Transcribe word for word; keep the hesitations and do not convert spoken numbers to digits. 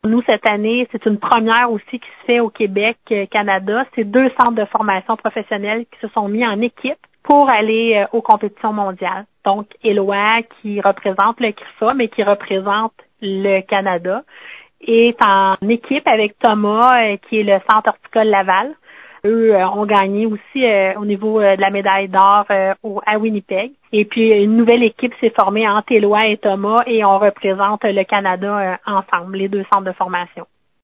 Nous, cette année, c'est une première aussi qui se fait au Québec, Canada. C'est deux centres de formation professionnelle qui se sont mis en équipe pour aller euh, aux compétitions mondiales. Donc, Éloi, qui représente le C R I F A, mais qui représente le Canada, est en équipe avec Thomas, euh, qui est le Centre horticole Laval. Eux euh, ont gagné aussi euh, au niveau euh, de la médaille d'or euh, au, à Winnipeg. Et puis, une nouvelle équipe s'est formée entre Éloi et Thomas et on représente le Canada euh, ensemble, les deux centres de formation.